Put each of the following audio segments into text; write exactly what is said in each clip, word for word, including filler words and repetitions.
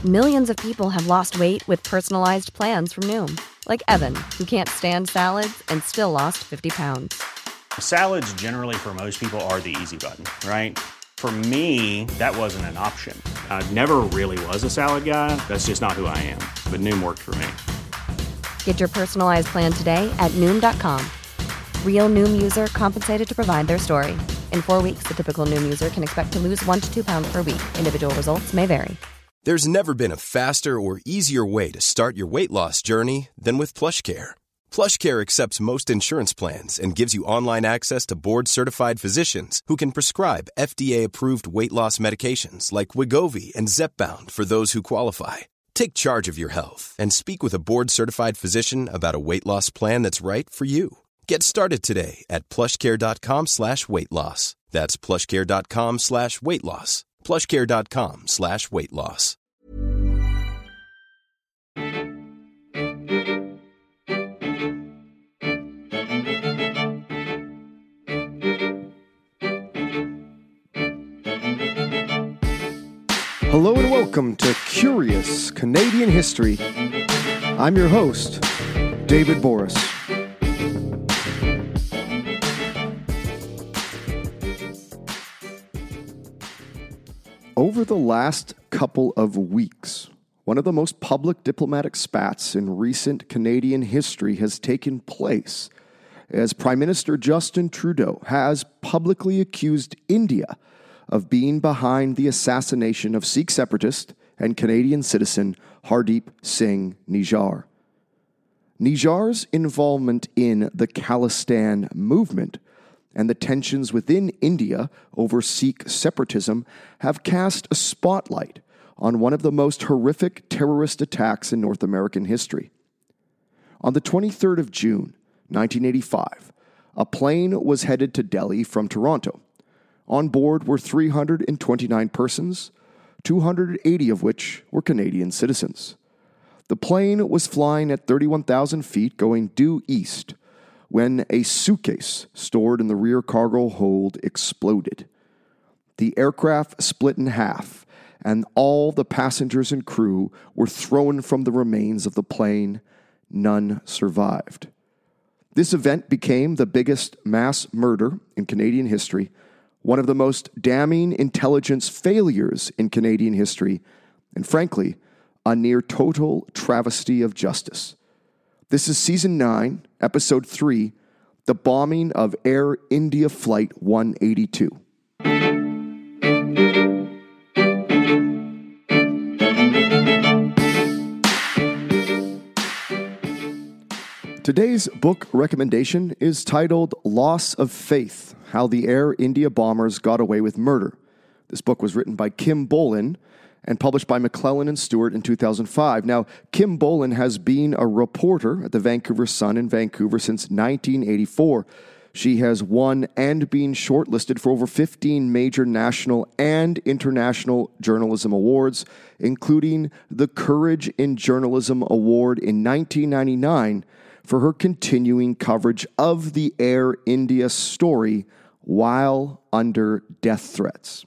Millions of people have lost weight with personalized plans from Noom. Like Evan, who can't stand salads and still lost fifty pounds. Salads generally for most people are the easy button, right? For me, that wasn't an option. I never really was a salad guy. That's just not who I am. But Noom worked for me. Get your personalized plan today at Noom dot com. Real Noom user compensated to provide their story. In four weeks, the typical Noom user can expect to lose one to two pounds per week. Individual results may vary. There's never been a faster or easier way to start your weight loss journey than with PlushCare. PlushCare accepts most insurance plans and gives you online access to board-certified physicians who can prescribe F D A-approved weight loss medications like Wegovy and Zepbound for those who qualify. Take charge of your health and speak with a board-certified physician about a weight loss plan that's right for you. Get started today at plushcare.com slash weight loss. That's plushcare.com slash weight loss. plushcare.com slash weight loss. Hello and welcome to Curious Canadian History. I'm your host, David Boris. Over the last couple of weeks, one of the most public diplomatic spats in recent Canadian history has taken place as Prime Minister Justin Trudeau has publicly accused India of being behind the assassination of Sikh separatist and Canadian citizen Hardeep Singh Nijjar. Nijjar's involvement in the Khalistan movement and the tensions within India over Sikh separatism have cast a spotlight on one of the most horrific terrorist attacks in North American history. On the twenty-third of June, nineteen eighty-five, a plane was headed to Delhi from Toronto. On board were three hundred twenty-nine persons, two hundred eighty of which were Canadian citizens. The plane was flying at thirty-one thousand feet going due east when a suitcase stored in the rear cargo hold exploded. The aircraft split in half, and all the passengers and crew were thrown from the remains of the plane. None survived. This event became the biggest mass murder in Canadian history, one of the most damning intelligence failures in Canadian history, and frankly, a near total travesty of justice. This is Season nine, Episode three, The Bombing of Air India Flight one eighty-two. Today's book recommendation is titled Loss of Faith: How the Air India Bombers Got Away with Murder. This book was written by Kim Bolan and published by McClellan and Stewart in two thousand five. Now, Kim Bolan has been a reporter at the Vancouver Sun in Vancouver since nineteen eighty-four. She has won and been shortlisted for over fifteen major national and international journalism awards, including the Courage in Journalism Award in nineteen ninety-nine for her continuing coverage of the Air India story while under death threats.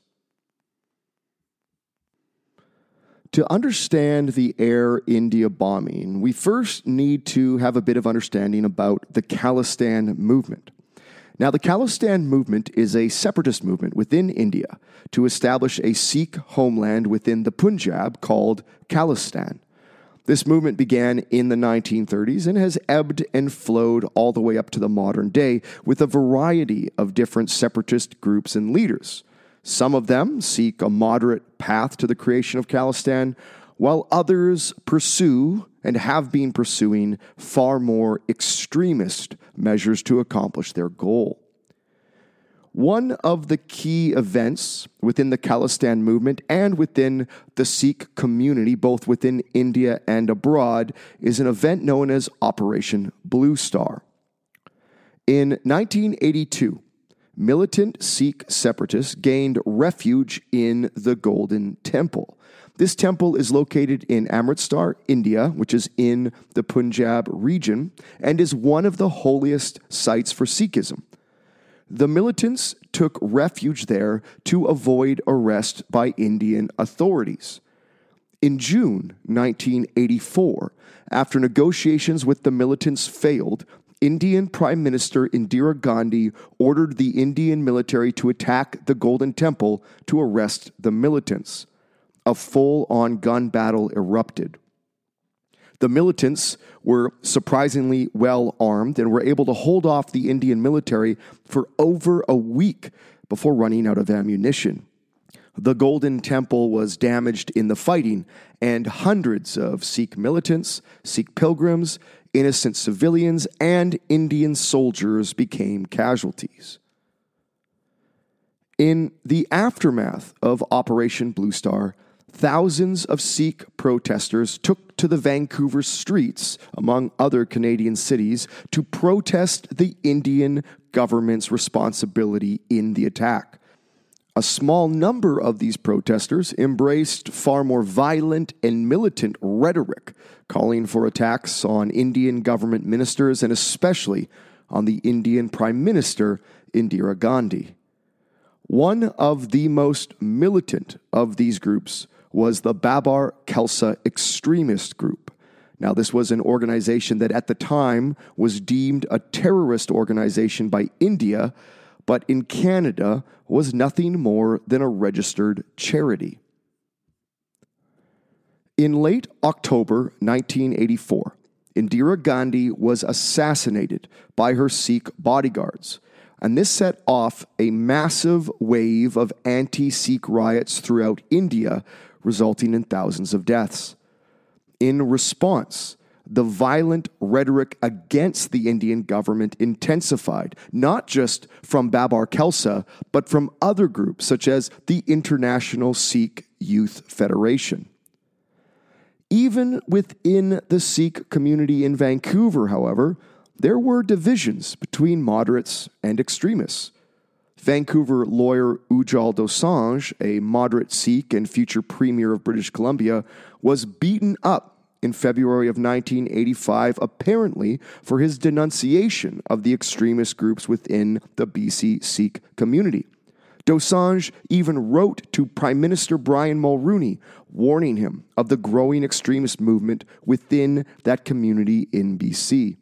To understand the Air India bombing, we first need to have a bit of understanding about the Khalistan movement. Now, the Khalistan movement is a separatist movement within India to establish a Sikh homeland within the Punjab called Khalistan. This movement began in the nineteen thirties and has ebbed and flowed all the way up to the modern day with a variety of different separatist groups and leaders. Some of them seek a moderate path to the creation of Khalistan, while others pursue and have been pursuing far more extremist measures to accomplish their goal. One of the key events within the Khalistan movement and within the Sikh community, both within India and abroad, is an event known as Operation Blue Star. In nineteen eighty-two, militant Sikh separatists gained refuge in the Golden Temple. This temple is located in Amritsar, India, which is in the Punjab region, and is one of the holiest sites for Sikhism. The militants took refuge there to avoid arrest by Indian authorities. In June nineteen eighty-four, after negotiations with the militants failed, Indian Prime Minister Indira Gandhi ordered the Indian military to attack the Golden Temple to arrest the militants. A full-on gun battle erupted. The militants were surprisingly well armed and were able to hold off the Indian military for over a week before running out of ammunition. The Golden Temple was damaged in the fighting, and hundreds of Sikh militants, Sikh pilgrims, innocent civilians, and Indian soldiers became casualties. In the aftermath of Operation Blue Star, thousands of Sikh protesters took to the Vancouver streets, among other Canadian cities, to protest the Indian government's responsibility in the attack. A small number of these protesters embraced far more violent and militant rhetoric, calling for attacks on Indian government ministers and especially on the Indian Prime Minister, Indira Gandhi. One of the most militant of these groups was the Babar Khalsa extremist group. Now, this was an organization that at the time was deemed a terrorist organization by India, but in Canada was nothing more than a registered charity. In late October nineteen eighty-four, Indira Gandhi was assassinated by her Sikh bodyguards, and this set off a massive wave of anti-Sikh riots throughout India, resulting in thousands of deaths. In response, the violent rhetoric against the Indian government intensified, not just from Babar Khalsa, but from other groups such as the International Sikh Youth Federation. Even within the Sikh community in Vancouver, however, there were divisions between moderates and extremists. Vancouver lawyer Ujjal Dosanjh, a moderate Sikh and future Premier of British Columbia, was beaten up in February of nineteen eighty-five, apparently for his denunciation of the extremist groups within the B C Sikh community. Dosanjh even wrote to Prime Minister Brian Mulroney, warning him of the growing extremist movement within that community in B C.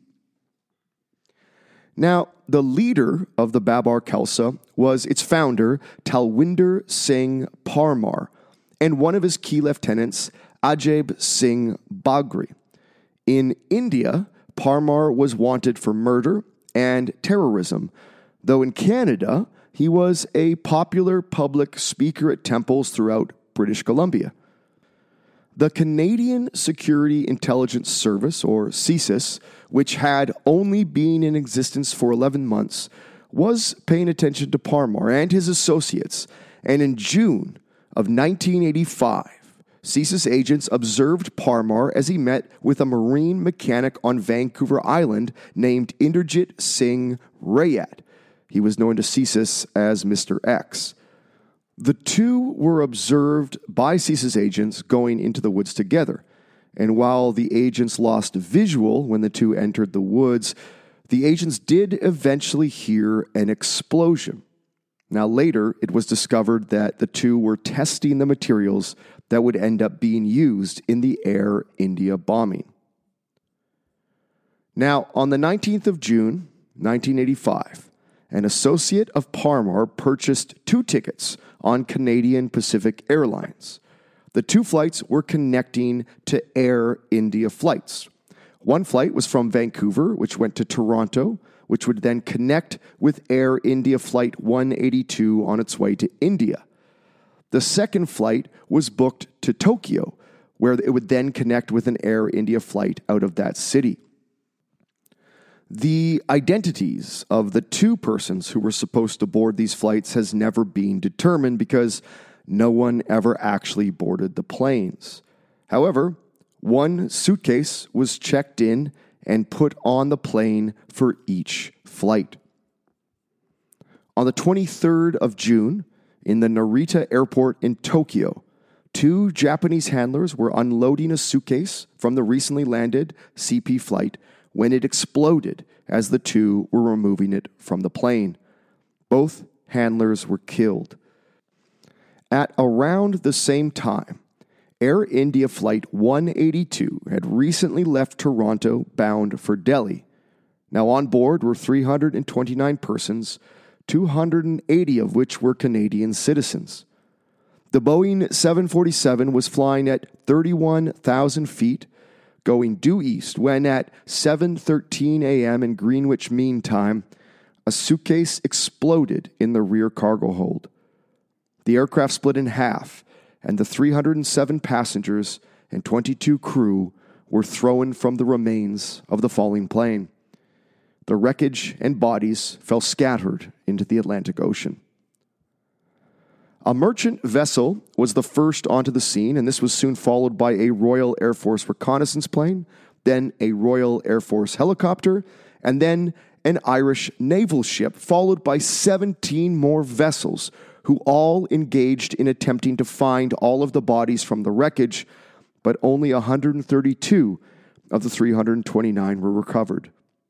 Now, the leader of the Babar Khalsa was its founder, Talwinder Singh Parmar, and one of his key lieutenants, Ajay Singh Bagri. In India, Parmar was wanted for murder and terrorism, though in Canada, he was a popular public speaker at temples throughout British Columbia. The Canadian Security Intelligence Service, or C S I S, which had only been in existence for eleven months, was paying attention to Parmar and his associates, and in June of nineteen eighty-five, C S I S agents observed Parmar as he met with a marine mechanic on Vancouver Island named Inderjit Singh Rayat. He was known to C S I S as Mister X. The two were observed by C S I S agents going into the woods together, and while the agents lost visual when the two entered the woods, the agents did eventually hear an explosion. Now later, it was discovered that the two were testing the materials that would end up being used in the Air India bombing. Now, on the nineteenth of June, nineteen eighty-five, an associate of Parmar purchased two tickets on Canadian Pacific Airlines. The two flights were connecting to Air India flights. One flight was from Vancouver, which went to Toronto, which would then connect with Air India Flight one eighty-two on its way to India. The second flight was booked to Tokyo, where it would then connect with an Air India flight out of that city. The identities of the two persons who were supposed to board these flights has never been determined because no one ever actually boarded the planes. However, one suitcase was checked in and put on the plane for each flight. On the twenty-third of June, in the Narita Airport in Tokyo, two Japanese handlers were unloading a suitcase from the recently landed C P flight when it exploded as the two were removing it from the plane. Both handlers were killed. At around the same time, Air India Flight one eighty-two had recently left Toronto bound for Delhi. Now on board were three hundred twenty-nine persons, two hundred eighty of which were Canadian citizens. The Boeing seven forty-seven was flying at thirty-one thousand feet, going due east when at seven thirteen a.m. in Greenwich Mean Time, a suitcase exploded in the rear cargo hold. The aircraft split in half, and the three hundred seven passengers and twenty-two crew were thrown from the remains of the falling plane. The wreckage and bodies fell scattered into the Atlantic Ocean. A merchant vessel was the first onto the scene, and this was soon followed by a Royal Air Force reconnaissance plane, then a Royal Air Force helicopter, and then an Irish naval ship, followed by seventeen more vessels, who all engaged in attempting to find all of the bodies from the wreckage, but only one hundred thirty-two of the three hundred twenty-nine were recovered.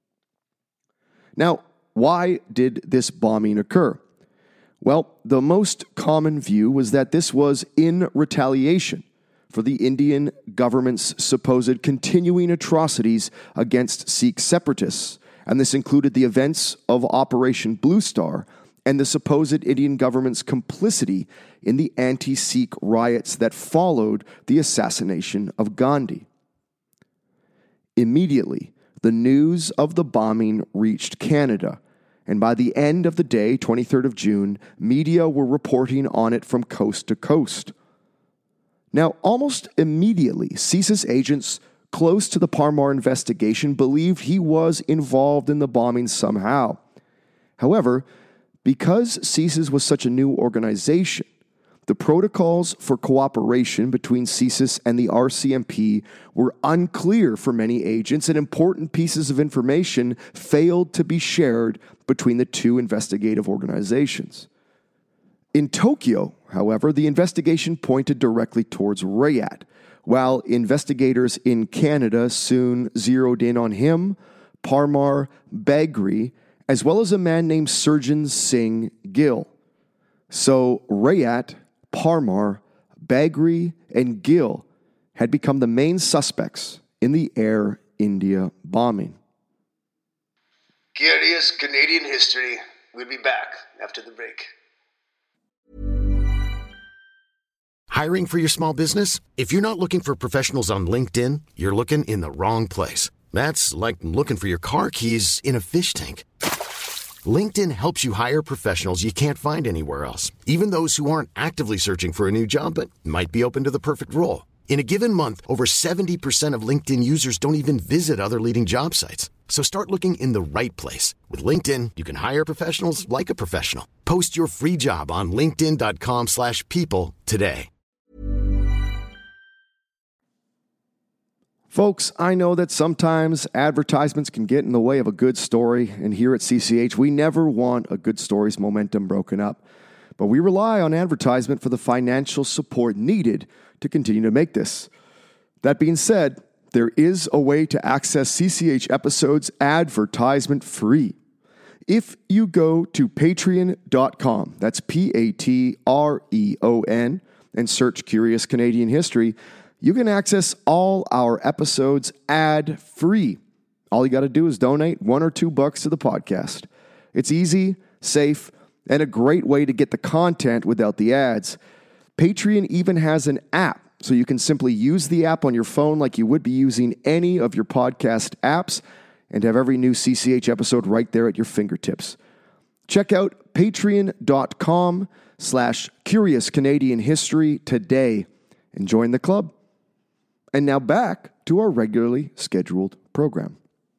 Now, why did this bombing occur? Well, the most common view was that this was in retaliation for the Indian government's supposed continuing atrocities against Sikh separatists, and this included the events of Operation Blue Star and the supposed Indian government's complicity in the anti-Sikh riots that followed the assassination of Gandhi. Immediately, the news of the bombing reached Canada, and by the end of the day, twenty-third of June, media were reporting on it from coast to coast. Now, almost immediately, CSIS agents close to the Parmar investigation believed he was involved in the bombing somehow. However, because CSIS was such a new organization, the protocols for cooperation between CSIS and the R C M P were unclear for many agents, and important pieces of information failed to be shared between the two investigative organizations. In Tokyo, however, the investigation pointed directly towards Rayat, while investigators in Canada soon zeroed in on him, Parmar, Bagri, as well as a man named Surjan Singh Gill. So Rayat, Parmar, Bagri, and Gill had become the main suspects in the Air India bombing. Curious Canadian History. We'll be back after the break. Hiring for your small business? If you're not looking for professionals on LinkedIn, you're looking in the wrong place. That's like looking for your car keys in a fish tank. LinkedIn helps you hire professionals you can't find anywhere else, even those who aren't actively searching for a new job but might be open to the perfect role. In a given month, over seventy percent of LinkedIn users don't even visit other leading job sites. So start looking in the right place. With LinkedIn, you can hire professionals like a professional. Post your free job on linkedin.com slash people today. Folks, I know that sometimes advertisements can get in the way of a good story, and here at C C H, we never want a good story's momentum broken up. But we rely on advertisement for the financial support needed to continue to make this. That being said, there is a way to access C C H episodes advertisement free. If you go to patreon dot com, that's P A T R E O N, and search Curious Canadian History, you can access all our episodes ad-free. All you got to do is donate one or two bucks to the podcast. It's easy, safe, and a great way to get the content without the ads. Patreon even has an app, so you can simply use the app on your phone like you would be using any of your podcast apps and have every new C C H episode right there at your fingertips. Check out patreon dot com slash Curious Canadian History today and join the club. And now back to our regularly scheduled program.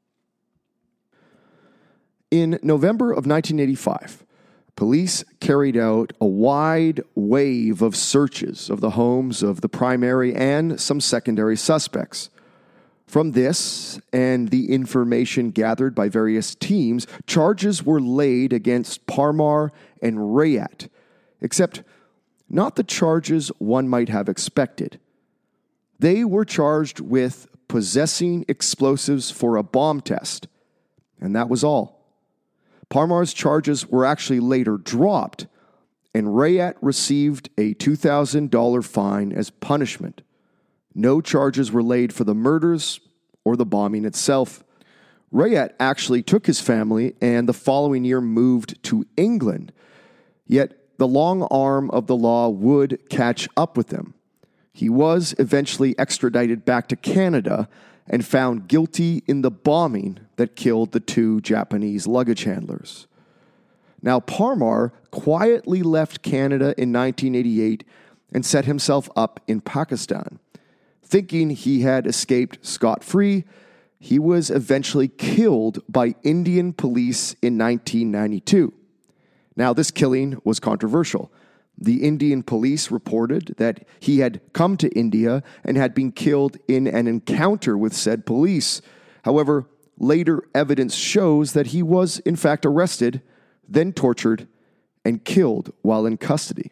In November of nineteen eighty-five, police carried out a wide wave of searches of the homes of the primary and some secondary suspects. From this and the information gathered by various teams, charges were laid against Parmar and Rayat, except not the charges one might have expected. They were charged with possessing explosives for a bomb test, and that was all. Parmar's charges were actually later dropped, and Rayat received a two thousand dollars fine as punishment. No charges were laid for the murders or the bombing itself. Rayat actually took his family and the following year moved to England. Yet the long arm of the law would catch up with him. He was eventually extradited back to Canada and found guilty in the bombing that killed the two Japanese luggage handlers. Now, Parmar quietly left Canada in nineteen eighty-eight and set himself up in Pakistan. Thinking he had escaped scot-free, he was eventually killed by Indian police in nineteen ninety-two. Now, this killing was controversial. The Indian police reported that he had come to India and had been killed in an encounter with said police. However, later evidence shows that he was in fact arrested, then tortured, and killed while in custody.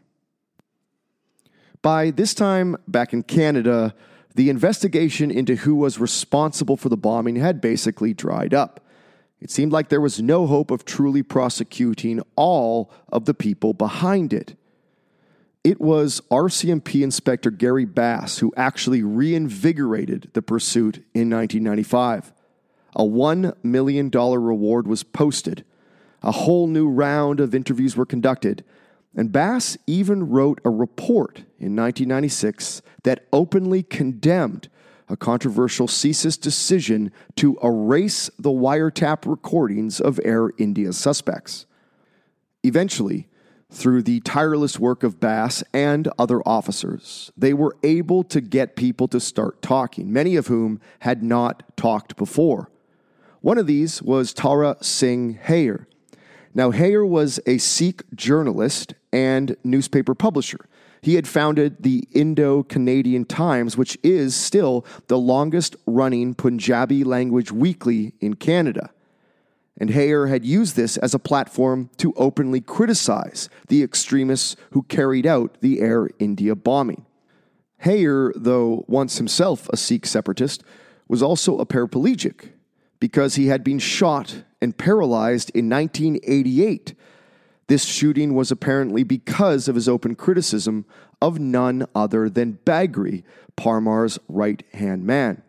By this time, back in Canada, the investigation into who was responsible for the bombing had basically dried up. It seemed like there was no hope of truly prosecuting all of the people behind it. It was R C M P Inspector Gary Bass who actually reinvigorated the pursuit in nineteen ninety-five. A one million dollars reward was posted. A whole new round of interviews were conducted, and Bass even wrote a report in nineteen ninety-six that openly condemned a controversial C S I S decision to erase the wiretap recordings of Air India suspects. Eventually, through the tireless work of Bass and other officers, they were able to get people to start talking, many of whom had not talked before. One of these was Tara Singh Hayar. Now, Hayar was a Sikh journalist and newspaper publisher. He had founded the Indo-Canadian Times, which is still the longest-running Punjabi-language weekly in Canada. And Hayar had used this as a platform to openly criticize the extremists who carried out the Air India bombing. Hayar, though once himself a Sikh separatist, was also a paraplegic because he had been shot and paralyzed in nineteen eighty-eight. This shooting was apparently because of his open criticism of none other than Bagri, Parmar's right-hand man.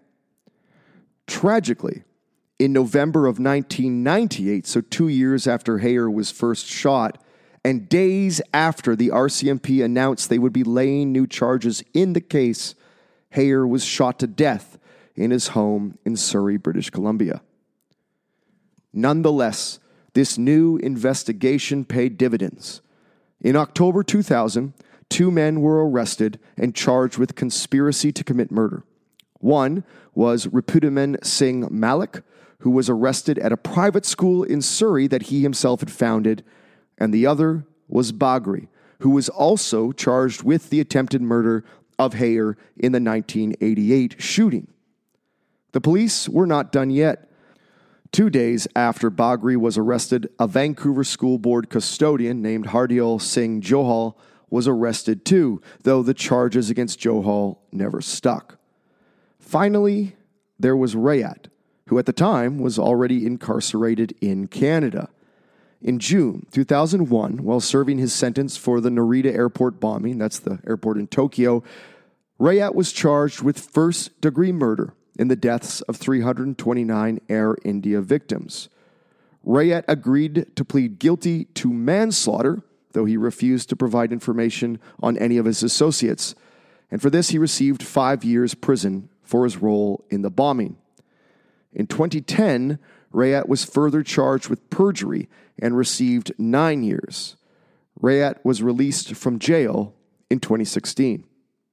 Tragically, in November of nineteen ninety-eight, so two years after Hayar was first shot, and days after the R C M P announced they would be laying new charges in the case, Hayar was shot to death in his home in Surrey, British Columbia. Nonetheless, this new investigation paid dividends. In October two thousand, two men were arrested and charged with conspiracy to commit murder. One was Ripudaman Singh Malik, who was arrested at a private school in Surrey that he himself had founded, and the other was Bagri, who was also charged with the attempted murder of Hayar in the nineteen eighty-eight shooting. The police were not done yet. Two days after Bagri was arrested, a Vancouver school board custodian named Hardial Singh Johal was arrested too, though the charges against Johal never stuck. Finally, there was Rayat, who at the time was already incarcerated in Canada. In June two thousand one, while serving his sentence for the Narita airport bombing, that's the airport in Tokyo, Rayat was charged with first-degree murder in the deaths of three hundred twenty-nine Air India victims. Rayat agreed to plead guilty to manslaughter, though he refused to provide information on any of his associates, and for this he received five years prison for his role in the bombing. In twenty ten, Rayat was further charged with perjury and received nine years. Rayat was released from jail in twenty sixteen.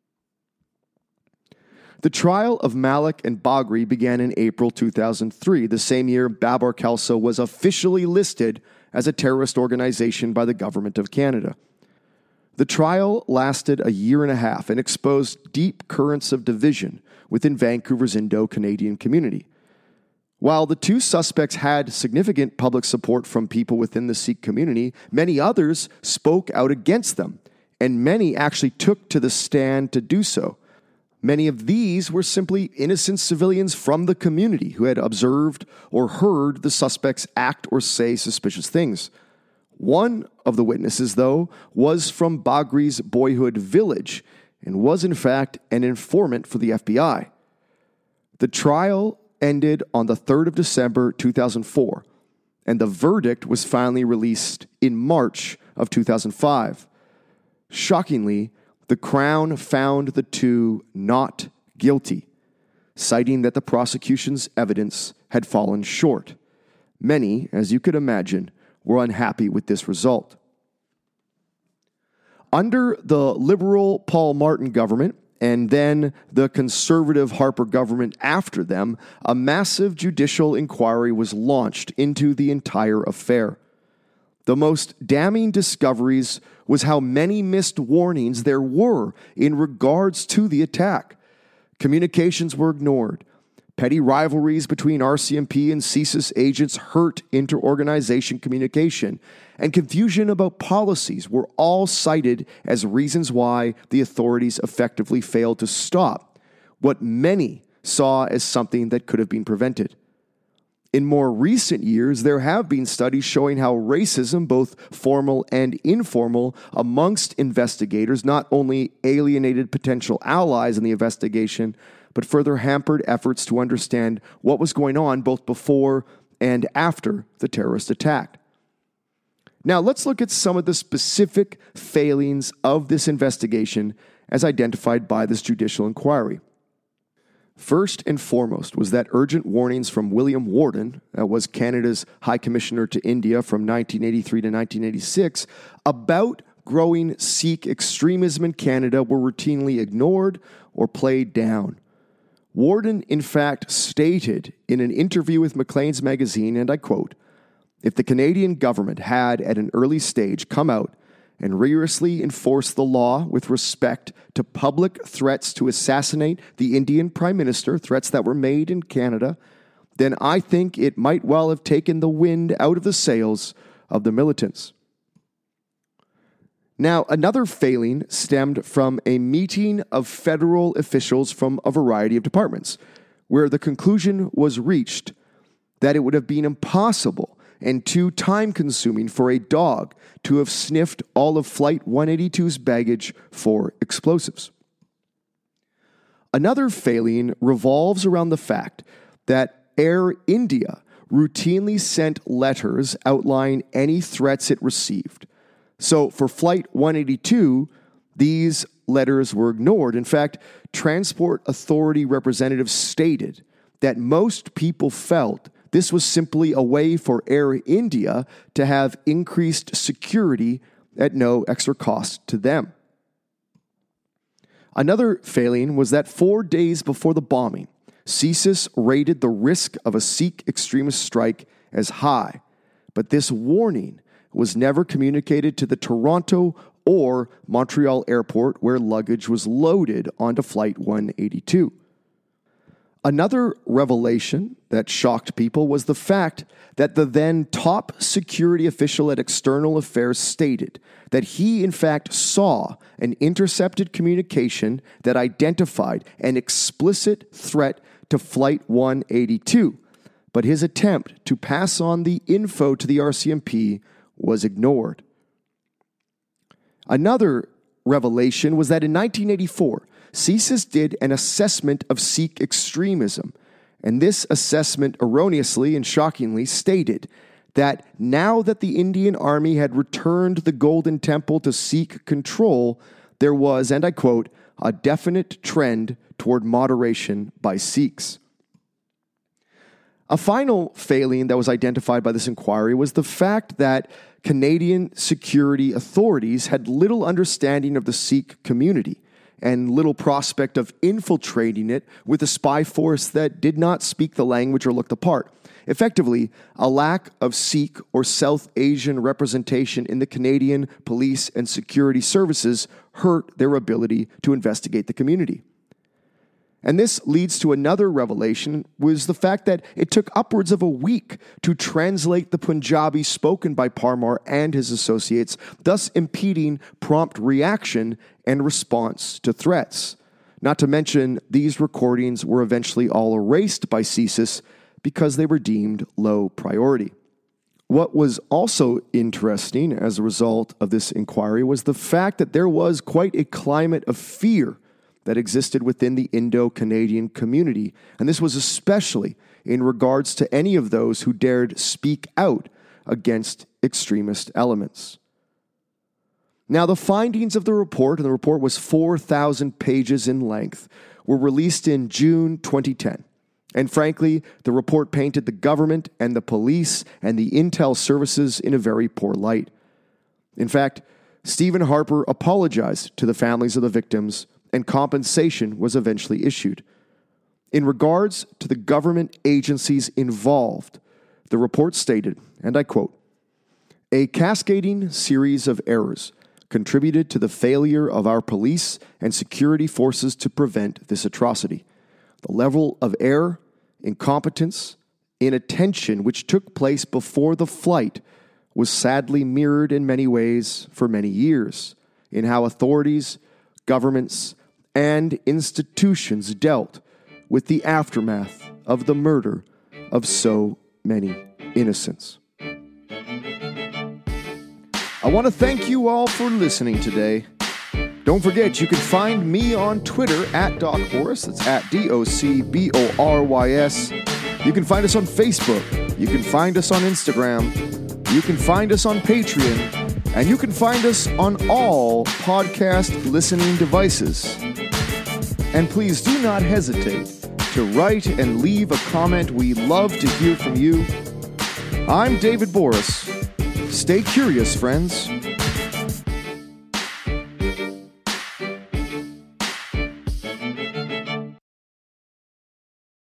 The trial of Malik and Bagri began in April two thousand three, the same year Babar Khalsa was officially listed as a terrorist organization by the Government of Canada. The trial lasted a year and a half and exposed deep currents of division within Vancouver's Indo-Canadian community. While the two suspects had significant public support from people within the Sikh community, many others spoke out against them, and many actually took to the stand to do so. Many of these were simply innocent civilians from the community who had observed or heard the suspects act or say suspicious things. One of the witnesses, though, was from Bagri's boyhood village, and was in fact an informant for the F B I. The trial ended on the third of December two thousand four, and the verdict was finally released in March of two thousand five. Shockingly, the Crown found the two not guilty, citing that the prosecution's evidence had fallen short. Many, as you could imagine, were unhappy with this result. Under the Liberal Paul Martin government, and then the conservative Harper government after them, a massive judicial inquiry was launched into the entire affair. The most damning discoveries was how many missed warnings there were in regards to the attack. Communications were ignored. Petty rivalries between R C M P and CSIS agents hurt inter-organization communication, and confusion about policies were all cited as reasons why the authorities effectively failed to stop what many saw as something that could have been prevented. In more recent years, there have been studies showing how racism, both formal and informal, amongst investigators not only alienated potential allies in the investigation, but further hampered efforts to understand what was going on both before and after the terrorist attack. Now, let's look at some of the specific failings of this investigation as identified by this judicial inquiry. First and foremost was that urgent warnings from William Worden, that was Canada's High Commissioner to India from nineteen eighty-three to nineteen eighty-six, about growing Sikh extremism in Canada were routinely ignored or played down. Worden, in fact, stated in an interview with Maclean's magazine, and I quote, "If the Canadian government had, at an early stage, come out and rigorously enforced the law with respect to public threats to assassinate the Indian Prime Minister, threats that were made in Canada, then I think it might well have taken the wind out of the sails of the militants." Now, another failing stemmed from a meeting of federal officials from a variety of departments, where the conclusion was reached that it would have been impossible and too time-consuming for a dog to have sniffed all of Flight one eighty-two's baggage for explosives. Another failing revolves around the fact that Air India routinely sent letters outlining any threats it received. So for Flight one eighty-two, these letters were ignored. In fact, Transport Authority representatives stated that most people felt this was simply a way for Air India to have increased security at no extra cost to them. Another failing was that four days before the bombing, CSIS rated the risk of a Sikh extremist strike as high, but this warning was never communicated to the Toronto or Montreal airport where luggage was loaded onto Flight one eighty-two. Another revelation that shocked people was the fact that the then top security official at External Affairs stated that he, in fact, saw an intercepted communication that identified an explicit threat to Flight one eighty-two, but his attempt to pass on the info to the R C M P was ignored. Another revelation was that in nineteen eighty-four, CSIS did an assessment of Sikh extremism, and this assessment erroneously and shockingly stated that now that the Indian Army had returned the Golden Temple to Sikh control, there was, and I quote, a definite trend toward moderation by Sikhs. A final failing that was identified by this inquiry was the fact that Canadian security authorities had little understanding of the Sikh community and little prospect of infiltrating it with a spy force that did not speak the language or look the part. Effectively, a lack of Sikh or South Asian representation in the Canadian police and security services hurt their ability to investigate the community. And this leads to another revelation, was the fact that it took upwards of a week to translate the Punjabi spoken by Parmar and his associates, thus impeding prompt reaction and response to threats. Not to mention, these recordings were eventually all erased by CSIS because they were deemed low priority. What was also interesting as a result of this inquiry was the fact that there was quite a climate of fear that existed within the Indo-Canadian community, and this was especially in regards to any of those who dared speak out against extremist elements. Now, the findings of the report, and the report was four thousand pages in length, were released in June twenty ten. And frankly, the report painted the government and the police and the intel services in a very poor light. In fact, Stephen Harper apologized to the families of the victims, and compensation was eventually issued. In regards to the government agencies involved, the report stated, and I quote, "A cascading series of errors contributed to the failure of our police and security forces to prevent this atrocity. The level of error, incompetence, inattention which took place before the flight was sadly mirrored in many ways for many years in how authorities, governments, and institutions dealt with the aftermath of the murder of so many innocents." I want to thank you all for listening today. Don't forget, you can find me on Twitter at Doc Boris. That's at D O C B O R Y S. You can find us on Facebook. You can find us on Instagram. You can find us on Patreon. And you can find us on all podcast listening devices. And please do not hesitate to write and leave a comment. We love to hear from you. I'm David Boris. Stay curious, friends.